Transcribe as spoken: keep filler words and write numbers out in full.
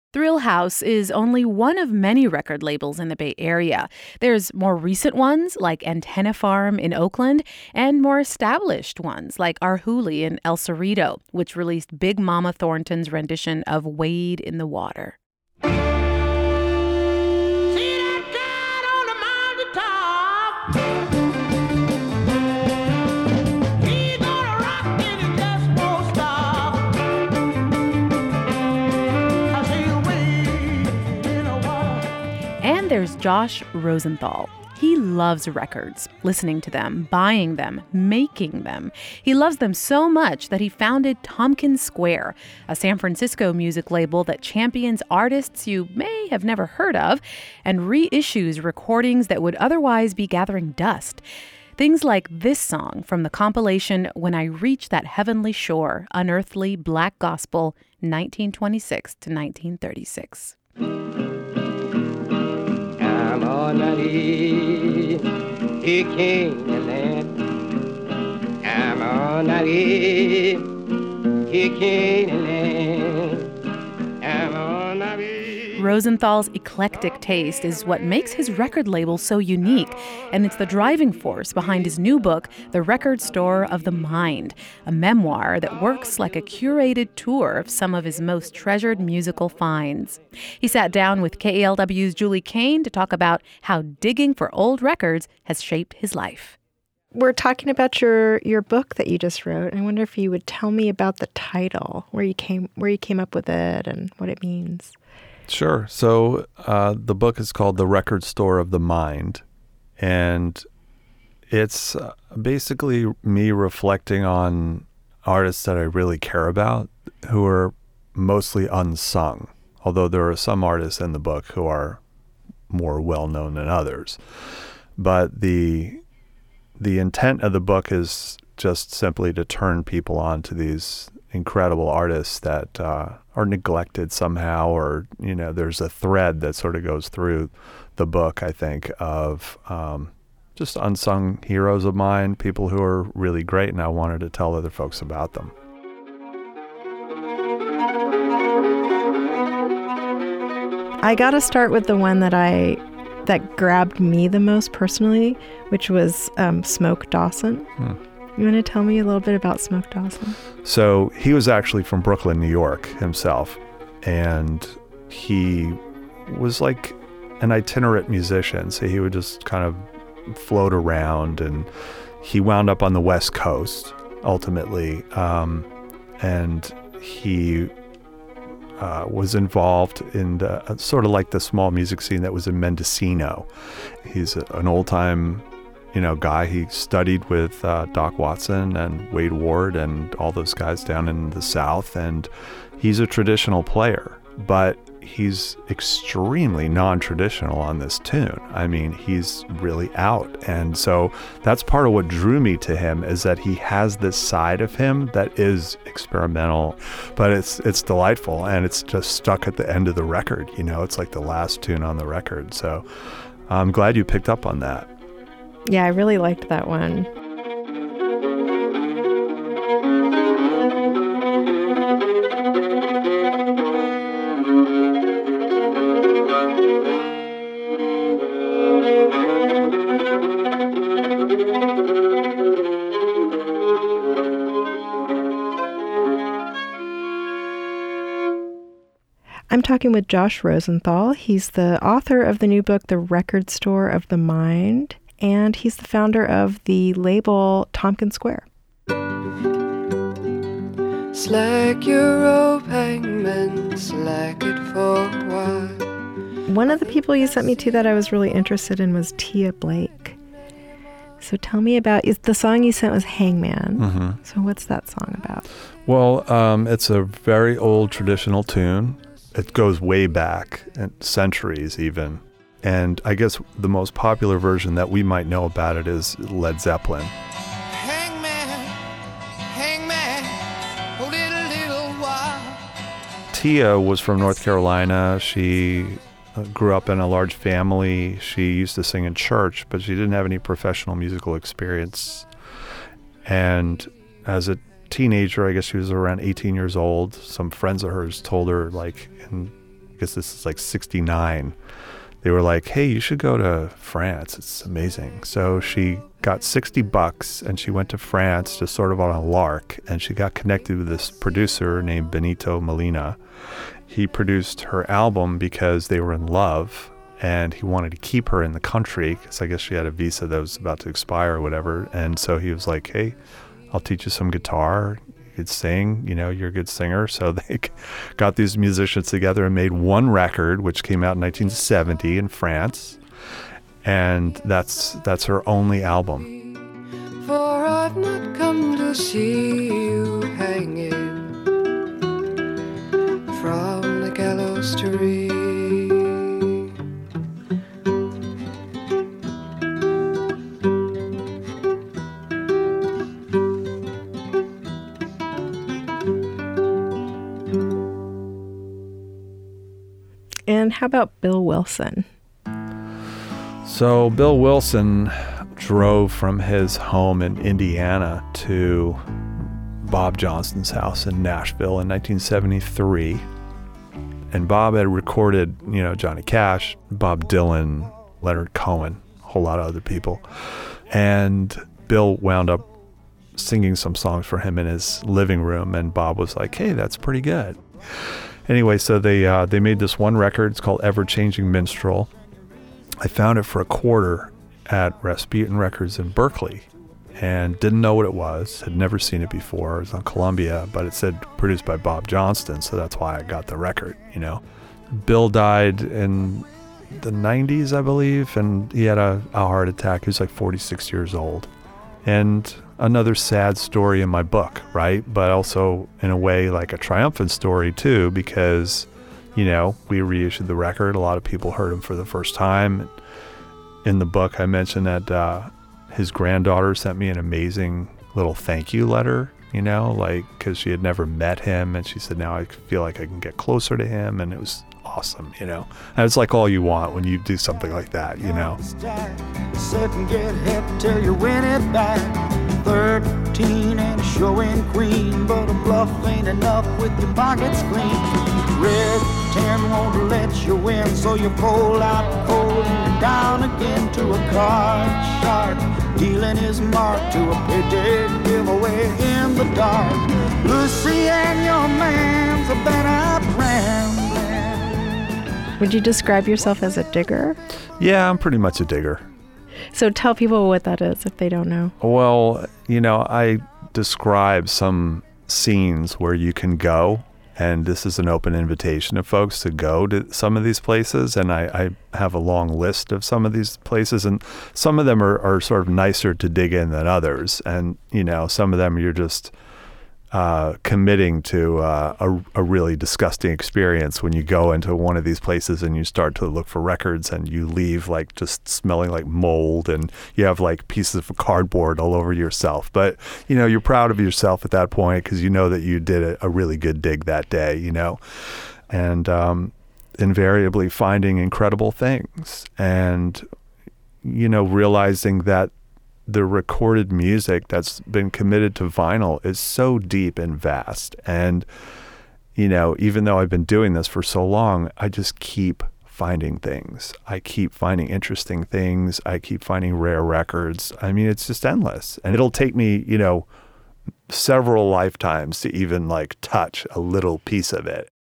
Thrill House is only one of many record labels in the Bay Area. There's more recent ones like Antenna Farm in Oakland and more established ones like Arhoolie in El Cerrito, which released Big Mama Thornton's rendition of Wade in the Water. And there's Josh Rosenthal. He loves records, listening to them, buying them, making them. He loves them so much that he founded Tompkins Square, a San Francisco music label that champions artists you may have never heard of and reissues recordings that would otherwise be gathering dust. Things like this song from the compilation When I Reach That Heavenly Shore, Unearthly Black Gospel, nineteen twenty-six to nineteen thirty-six. I'm on a he king land. I'm on a he king land. I'm on a Rosenthal's eclectic taste is what makes his record label so unique, and it's the driving force behind his new book, The Record Store of the Mind, a memoir that works like a curated tour of some of his most treasured musical finds. He sat down with K A L W's Julie Kane to talk about how digging for old records has shaped his life. We're talking about your, your book that you just wrote. I wonder if you would tell me about the title, where you came where you came up with it and what it means. Sure. So uh, the book is called The Record Store of the Mind, and it's uh, basically me reflecting on artists that I really care about who are mostly unsung, although there are some artists in the book who are more well-known than others. But the the intent of the book is just simply to turn people on to these incredible artists that uh, are neglected somehow, or, you know, there's a thread that sort of goes through the book, I think, of um, just unsung heroes of mine, people who are really great, and I wanted to tell other folks about them. I got to start with the one that I that grabbed me the most personally, which was um, Smoke Dawson. Hmm. You want to tell me a little bit about Smoke Dawson? So he was actually from Brooklyn, New York himself, and he was like an itinerant musician. So he would just kind of float around, and he wound up on the West Coast ultimately, um, and he uh, was involved in the, sort of like the small music scene that was in Mendocino. He's a, an old-time you know, guy. He studied with uh, Doc Watson and Wade Ward and all those guys down in the South, and he's a traditional player, but he's extremely non-traditional on this tune. I mean, he's really out, and so that's part of what drew me to him, is that he has this side of him that is experimental, but it's it's delightful, and it's just stuck at the end of the record. You know, it's like the last tune on the record. So I'm glad you picked up on that. Yeah, I really liked that one. I'm talking with Josh Rosenthal. He's the author of the new book, The Record Store of the Mind, and he's the founder of the label Tompkins Square. Slack your rope, hangman, slack it for a while. One of the people you sent me to that I was really interested in was Tia Blake. So tell me about, is the song you sent was Hangman. Mm-hmm. So what's that song about? Well, um, it's a very old traditional tune. It goes way back, centuries even. And I guess the most popular version that we might know about it is Led Zeppelin. Hangman, hangman, hold it a little while. Tia was from North Carolina. She grew up in a large family. She used to sing in church, but she didn't have any professional musical experience. And as a teenager, I guess she was around eighteen years old, some friends of hers told her, like, in because this is like sixty-nine. They were like, hey, you should go to France. It's amazing. So she got sixty bucks and she went to France just sort of on a lark. And she got connected with this producer named Benito Molina. He produced her album because they were in love and he wanted to keep her in the country because I guess she had a visa that was about to expire or whatever. And so he was like, hey, I'll teach you some guitar. Could sing, you know, you're a good singer. So they got these musicians together and made one record, which came out in nineteen seventy in France, and that's that's her only album. For I've not come to see you hanging from the gallows tree. And how about Bill Wilson? So Bill Wilson drove from his home in Indiana to Bob Johnston's house in Nashville in nineteen seventy-three. And Bob had recorded, you know, Johnny Cash, Bob Dylan, Leonard Cohen, a whole lot of other people. And Bill wound up singing some songs for him in his living room. And Bob was like, hey, that's pretty good. Anyway, so they uh, they made this one record. It's called Ever Changing Minstrel. I found it for a quarter at Rasputin Records in Berkeley and didn't know what it was. Had never seen it before. It was on Columbia, but it said produced by Bob Johnston, so that's why I got the record, you know. Bill died in the nineties, I believe, and he had a, a heart attack. He was like forty-six years old. And another sad story in my book, right? But also in a way like a triumphant story too, because, you know, we reissued the record. A lot of people heard him for the first time. In the book, I mentioned that uh, his granddaughter sent me an amazing little thank you letter, you know, like, because she had never met him. And she said, now I feel like I can get closer to him. And it was awesome, you know. And it's like all you want when you do something like that, you know. Sit and get hip till you win it back. Thirteen and a showing queen, but a bluff ain't enough with your pockets clean. Red ten won't let you win, so you pull out cold and you're down again to a card sharp, dealing his mark to a payday giveaway in the dark. Lucy and your man's a better brand. Would you describe yourself as a digger? Yeah, I'm pretty much a digger. So tell people what that is if they don't know. Well, you know, I describe some scenes where you can go, and this is an open invitation to folks to go to some of these places. And I, I have a long list of some of these places, and some of them are, are sort of nicer to dig in than others. And, you know, some of them you're just uh, committing to uh, a, a really disgusting experience when you go into one of these places and you start to look for records and you leave like just smelling like mold and you have like pieces of cardboard all over yourself. But, you know, you're proud of yourself at that point because you know that you did a, a really good dig that day, you know, and um, invariably finding incredible things and, you know, realizing that the recorded music that's been committed to vinyl is so deep and vast. And, you know, even though I've been doing this for so long, I just keep finding things. I keep finding interesting things. I keep finding rare records. I mean, it's just endless. And it'll take me, you know, several lifetimes to even like touch a little piece of it.